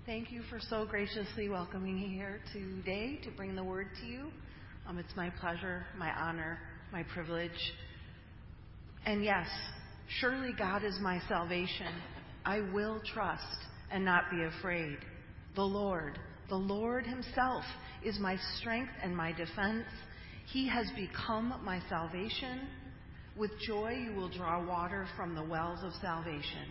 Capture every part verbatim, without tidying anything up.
Thank you for so graciously welcoming me here today to bring the word to you. Um, it's my pleasure, my honor, my privilege. And yes, surely God is my salvation. I will trust and not be afraid. The Lord, the Lord himself is my strength and my defense. He has become my salvation. With joy you will draw water from the wells of salvation.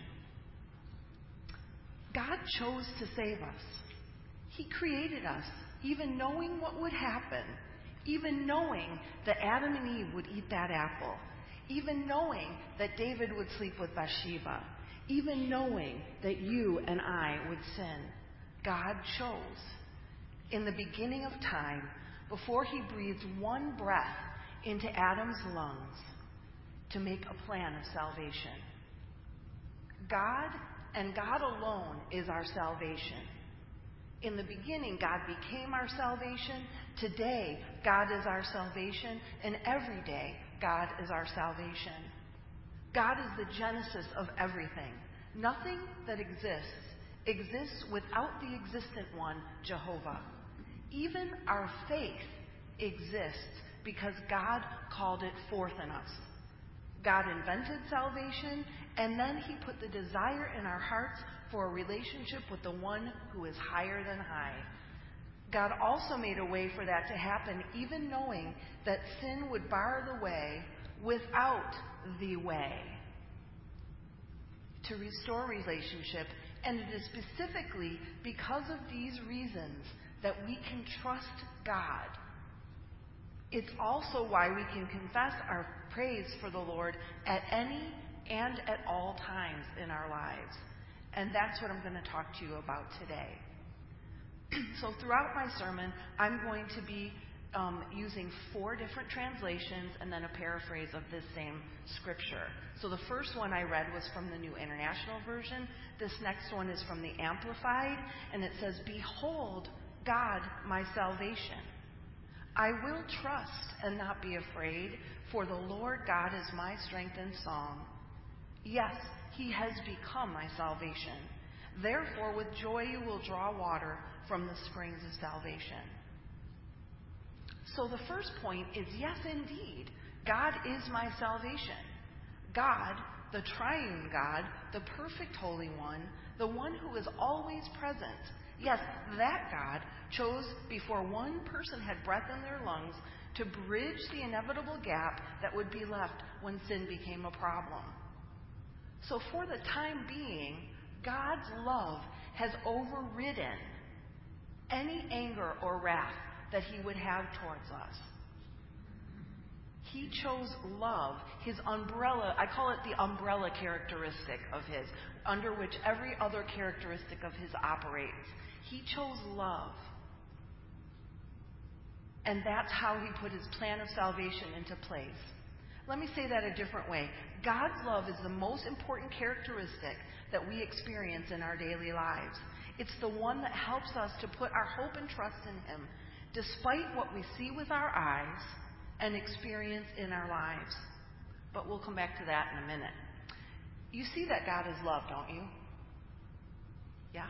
God chose to save us. He created us, even knowing what would happen, even knowing that Adam and Eve would eat that apple, even knowing that David would sleep with Bathsheba, even knowing that you and I would sin. God chose, in the beginning of time, before he breathed one breath into Adam's lungs, to make a plan of salvation. God and God alone is our salvation. In the beginning, God became our salvation. Today, God is our salvation. And every day, God is our salvation. God is the genesis of everything. Nothing that exists exists without the existent one, Jehovah. Even our faith exists because God called it forth in us. God invented salvation, and then he put the desire in our hearts for a relationship with the one who is higher than high. God also made a way for that to happen, even knowing that sin would bar the way without the way to restore relationship. And it is specifically because of these reasons that we can trust God. It's also why we can confess our praise for the Lord at any and at all times in our lives. And that's what I'm going to talk to you about today. So throughout my sermon, I'm going to be um, using four different translations and then a paraphrase of this same scripture. So the first one I read was from the New International Version. This next one is from the Amplified, and it says, "Behold, God, my salvation. I will trust and not be afraid, for the Lord God is my strength and song. Yes, he has become my salvation. Therefore, with joy you will draw water from the springs of salvation." So the first point is, yes, indeed, God is my salvation. God, the triune God, the perfect Holy One, the one who is always present. Yes, that God chose, before one person had breath in their lungs, to bridge the inevitable gap that would be left when sin became a problem. So for the time being, God's love has overridden any anger or wrath that he would have towards us. He chose love, his umbrella. I call it the umbrella characteristic of his, under which every other characteristic of his operates. He chose love. And that's how he put his plan of salvation into place. Let me say that a different way. God's love is the most important characteristic that we experience in our daily lives. It's the one that helps us to put our hope and trust in him, despite what we see with our eyes and experience in our lives. But we'll come back to that in a minute. You see that God is love, don't you? Yeah?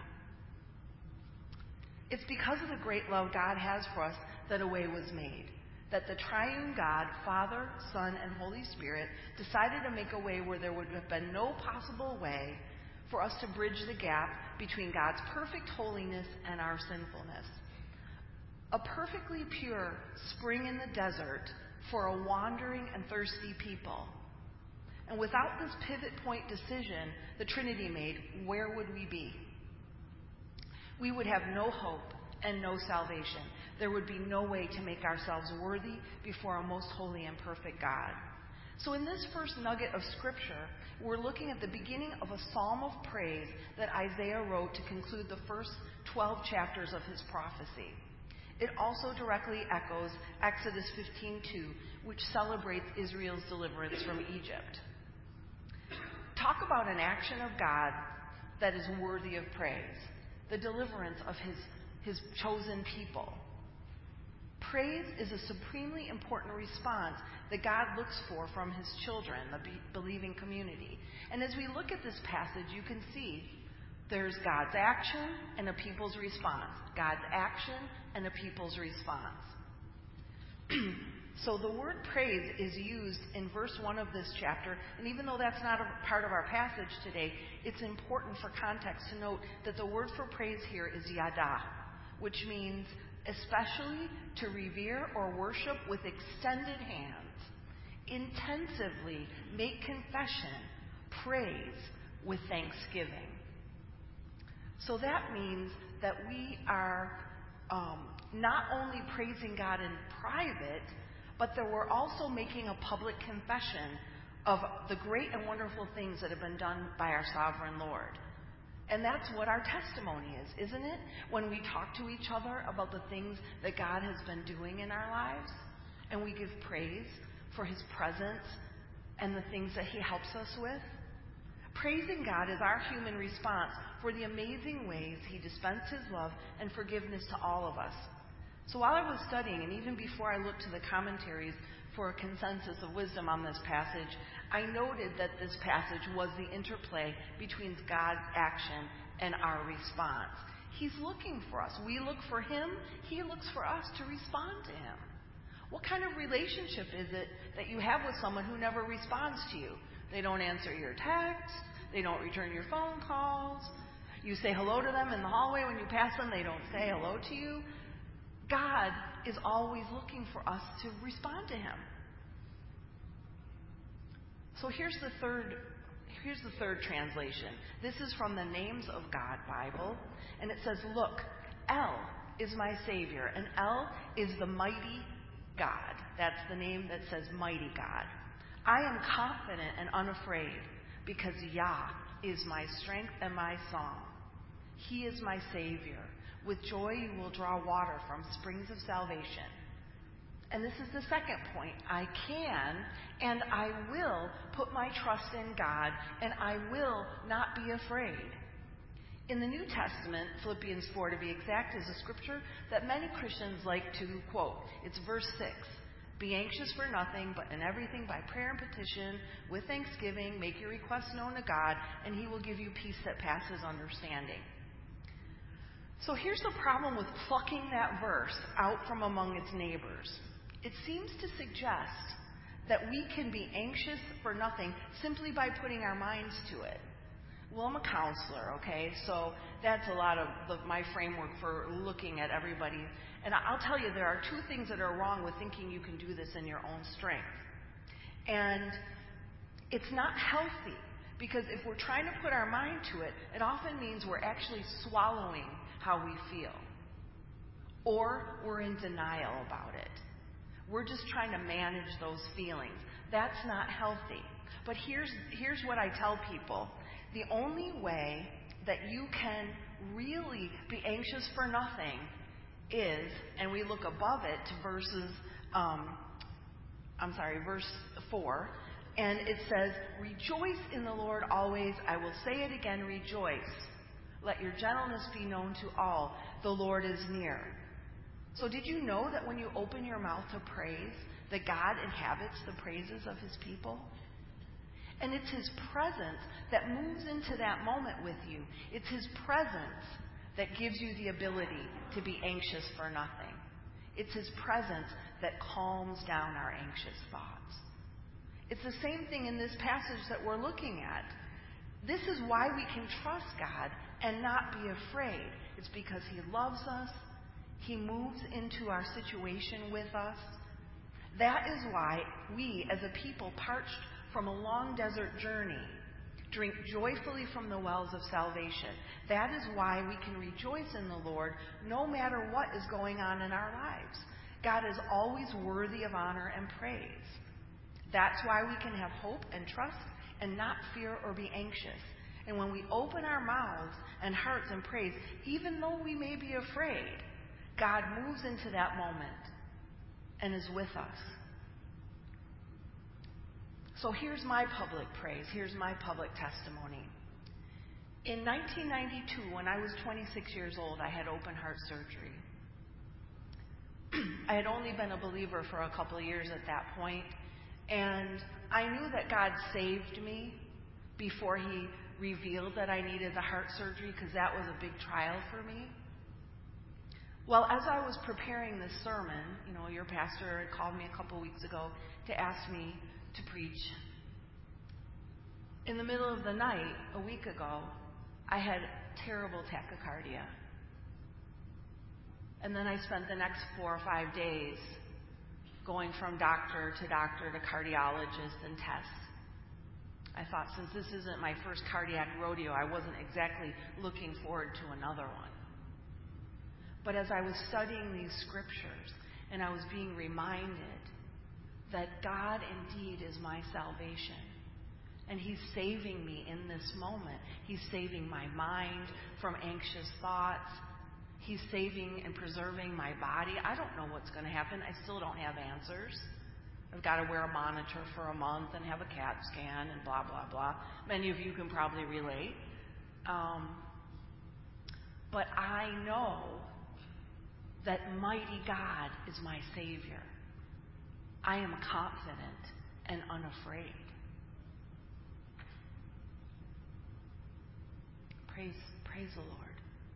It's because of the great love God has for us that a way was made. That the triune God, Father, Son, and Holy Spirit, decided to make a way where there would have been no possible way for us to bridge the gap between God's perfect holiness and our sinfulness. A perfectly pure spring in the desert for a wandering and thirsty people. And without this pivot point decision the Trinity made, where would we be? We would have no hope and no salvation. There would be no way to make ourselves worthy before a most holy and perfect God. So in this first nugget of Scripture, we're looking at the beginning of a psalm of praise that Isaiah wrote to conclude the first twelve chapters of his prophecy. It also directly echoes Exodus fifteen two, which celebrates Israel's deliverance from Egypt. Talk about an action of God that is worthy of praise. The deliverance of his, his chosen people. Praise is a supremely important response that God looks for from his children, the be- believing community. And as we look at this passage, you can see There's God's action and a people's response. God's action and a people's response. So the word praise is used in verse one of this chapter, and even though that's not a part of our passage today, it's important for context to note that the word for praise here is yada, which means especially to revere or worship with extended hands, intensively make confession, praise with thanksgiving. So that means that we are um, not only praising God in private, but that we're also making a public confession of the great and wonderful things that have been done by our sovereign Lord. And that's what our testimony is, isn't it? When we talk to each other about the things that God has been doing in our lives, and we give praise for His presence and the things that He helps us with. Praising God is our human response for the amazing ways He dispensed His love and forgiveness to all of us. So while I was studying, and even before I looked to the commentaries for a consensus of wisdom on this passage, I noted that this passage was the interplay between God's action and our response. He's looking for us. We look for Him. He looks for us to respond to Him. What kind of relationship is it that you have with someone who never responds to you? They don't answer your texts. They don't return your phone calls. You say hello to them in the hallway when you pass them. They don't say hello to you. God is always looking for us to respond to Him. So here's the third here's the third translation. This is from the Names of God Bible, and it says, "Look, El is my Savior," and El is the mighty God. That's the name that says mighty God. "I am confident and unafraid, because Yah is my strength and my song. He is my Savior. With joy you will draw water from springs of salvation." And this is the second point. I can and I will put my trust in God, and I will not be afraid. In the New Testament, Philippians four to be exact, is a scripture that many Christians like to quote. It's verse six. "Be anxious for nothing, but in everything by prayer and petition, with thanksgiving, make your requests known to God, and He will give you peace that passes understanding." So here's the problem with plucking that verse out from among its neighbors. It seems to suggest that we can be anxious for nothing simply by putting our minds to it. Well, I'm a counselor, okay? So that's a lot of the, my framework for looking at everybody. And I'll tell you, there are two things that are wrong with thinking you can do this in your own strength. And it's not healthy, because if we're trying to put our mind to it, it often means we're actually swallowing how we feel. Or we're in denial about it. We're just trying to manage those feelings. That's not healthy. But here's, here's what I tell people. The only way that you can really be anxious for nothing is, and we look above it to verses, um, I'm sorry, verse four, and it says, "Rejoice in the Lord always. I will say it again, rejoice. Let your gentleness be known to all. The Lord is near." So did you know that when you open your mouth to praise, that God inhabits the praises of His people? And it's His presence that moves into that moment with you. It's His presence that gives you the ability to be anxious for nothing. It's His presence that calms down our anxious thoughts. It's the same thing in this passage that we're looking at. This is why we can trust God and not be afraid. It's because He loves us. He moves into our situation with us. That is why we, as a people parched from a long desert journey, drink joyfully from the wells of salvation. That is why we can rejoice in the Lord no matter what is going on in our lives. God is always worthy of honor and praise. That's why we can have hope and trust and not fear or be anxious. And when we open our mouths and hearts and praise, even though we may be afraid, God moves into that moment and is with us. So here's my public praise. Here's my public testimony. In nineteen ninety-two, when I was twenty-six years old, I had open heart surgery. I had only been a believer for a couple of years at that point, and I knew that God saved me before He revealed that I needed the heart surgery because that was a big trial for me. Well, as I was preparing this sermon, you know, your pastor had called me a couple weeks ago to ask me to preach. In the middle of the night, a week ago, I had terrible tachycardia. And then I spent the next four or five days going from doctor to doctor to cardiologist and tests. I thought, since this isn't my first cardiac rodeo, I wasn't exactly looking forward to another one. But as I was studying these scriptures, and I was being reminded that God indeed is my salvation, and He's saving me in this moment. He's saving my mind from anxious thoughts. He's saving and preserving my body. I don't know what's going to happen. I still don't have answers. I've got to wear a monitor for a month and have a CAT scan and blah, blah, blah. Many of you can probably relate. Um, but I know that mighty God is my Savior. I am confident and unafraid. Praise, praise the Lord.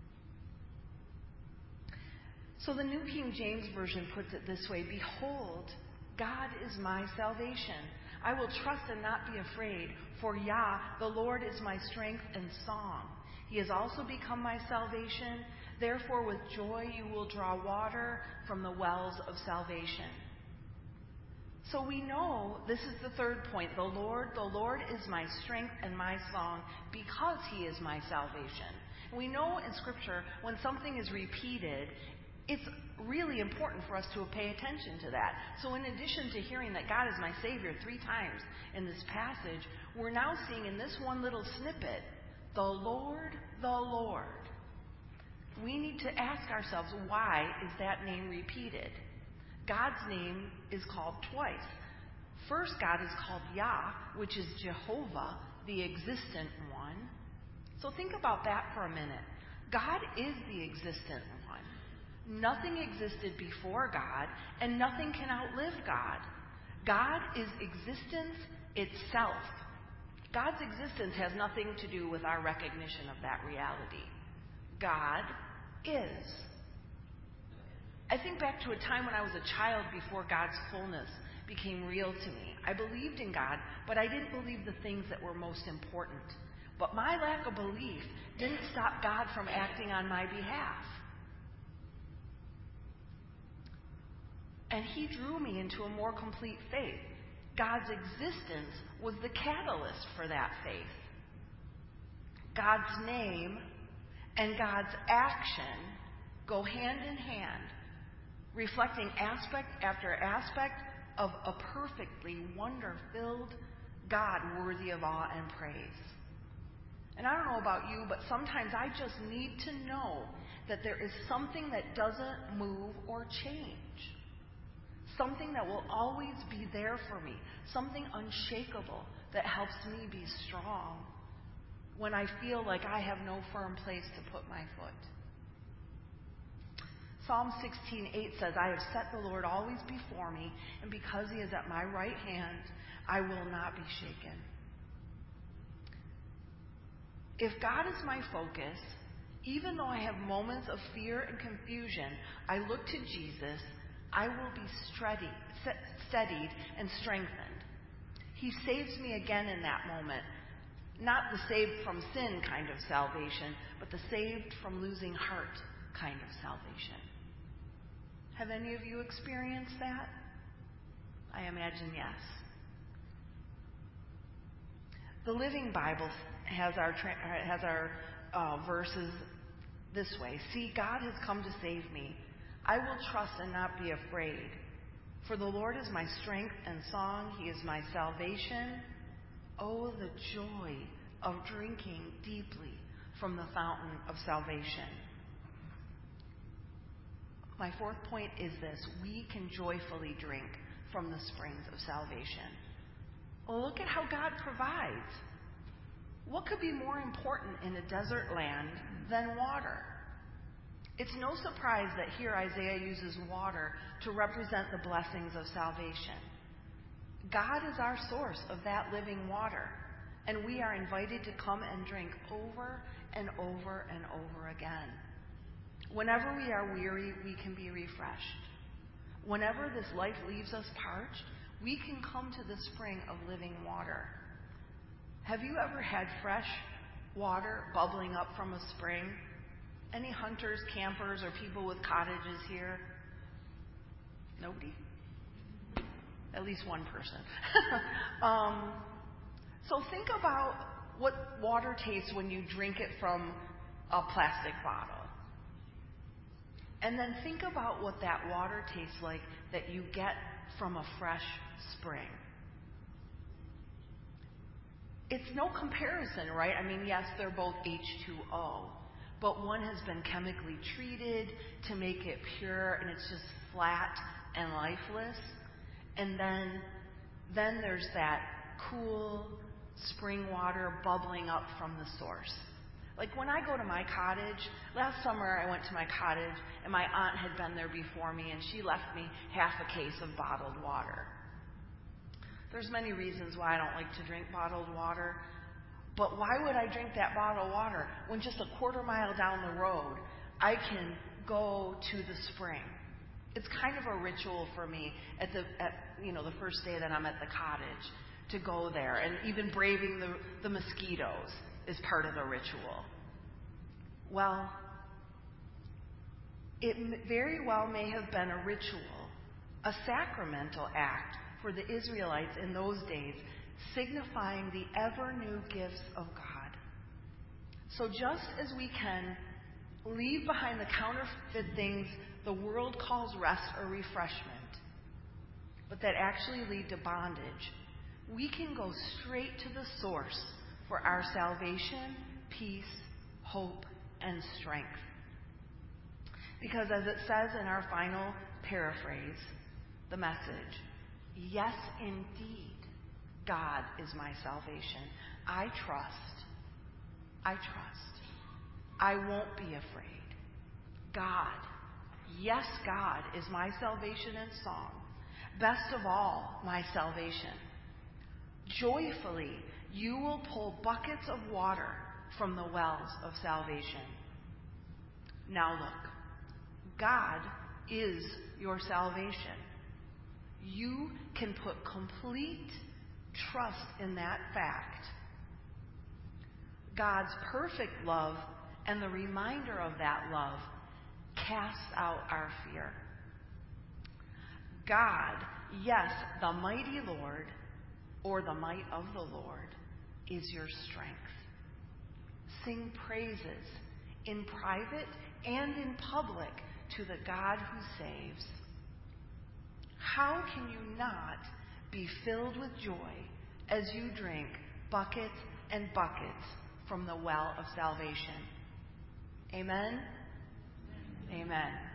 So the New King James Version puts it this way: Behold, God is my salvation. I will trust and not be afraid, for Yah, the Lord, is my strength and song. He has also become my salvation. Therefore, with joy you will draw water from the wells of salvation. So we know, this is the third point, the Lord, the Lord is my strength and my song because He is my salvation. We know in Scripture when something is repeated, it's really important for us to pay attention to that. So in addition to hearing that God is my Savior three times in this passage, we're now seeing in this one little snippet, the Lord, the Lord. We need to ask ourselves, why is that name repeated? God's name is called twice. First, God is called Yah, which is Jehovah, the existent one. So think about that for a minute. God is the existent one. Nothing existed before God, and nothing can outlive God. God is existence itself. God's existence has nothing to do with our recognition of that reality. God is. I think back to a time when I was a child before God's fullness became real to me. I believed in God, but I didn't believe the things that were most important. But my lack of belief didn't stop God from acting on my behalf. And He drew me into a more complete faith. God's existence was the catalyst for that faith. God's name and God's action go hand in hand, reflecting aspect after aspect of a perfectly wonder-filled God worthy of awe and praise. And I don't know about you, but sometimes I just need to know that there is something that doesn't move or change. Something that will always be there for me. Something unshakable that helps me be strong when I feel like I have no firm place to put my foot. Psalm sixteen eight says, I have set the Lord always before me, and because He is at my right hand, I will not be shaken. If God is my focus, even though I have moments of fear and confusion, I look to Jesus, I will be steady, steadied and strengthened. He saves me again in that moment. Not the saved from sin kind of salvation, but the saved from losing heart kind of salvation. Have any of you experienced that? I imagine yes. The Living Bible has our has our uh, verses this way. See, God has come to save me. I will trust and not be afraid. For the Lord is my strength and song. He is my salvation. Oh, the joy of drinking deeply from the fountain of salvation. My fourth point is this: we can joyfully drink from the springs of salvation. Well, look at how God provides. What could be more important in a desert land than water? It's no surprise that here Isaiah uses water to represent the blessings of salvation. God is our source of that living water. And we are invited to come and drink over and over and over again. Whenever we are weary, we can be refreshed. Whenever this life leaves us parched, we can come to the spring of living water. Have you ever had fresh water bubbling up from a spring? Any hunters, campers, or people with cottages here? Nobody? At least one person. um, so think about what water tastes when you drink it from a plastic bottle. And then think about what that water tastes like that you get from a fresh spring. It's no comparison, right? I mean, yes, they're both H two O, but one has been chemically treated to make it pure, and it's just flat and lifeless. And then, then there's that cool spring water bubbling up from the source. Like when I go to my cottage, last summer I went to my cottage and my aunt had been there before me and she left me half a case of bottled water. There's many reasons why I don't like to drink bottled water, but why would I drink that bottled water when just a quarter mile down the road I can go to the spring? It's kind of a ritual for me at the at you know the first day that I'm at the cottage to go there, and even braving the, the mosquitoes is part of the ritual. Well, it very well may have been a ritual, a sacramental act for the Israelites in those days, signifying the ever-new gifts of God. So just as we can leave behind the counterfeit things the world calls rest or refreshment, but that actually lead to bondage, we can go straight to the source for our salvation, peace, hope, and strength. Because as it says in our final paraphrase, the Message, yes, indeed, God is my salvation. I trust. I trust. I won't be afraid. God, yes, God is my salvation and song. Best of all, my salvation. Joyfully, you will pull buckets of water from the wells of salvation. Now look, God is your salvation. You can put complete trust in that fact. God's perfect love and the reminder of that love casts out our fear. God, yes, the mighty Lord, or the might of the Lord, is your strength. Sing praises in private and in public to the God who saves. How can you not be filled with joy as you drink buckets and buckets from the well of salvation? Amen? Amen. Amen.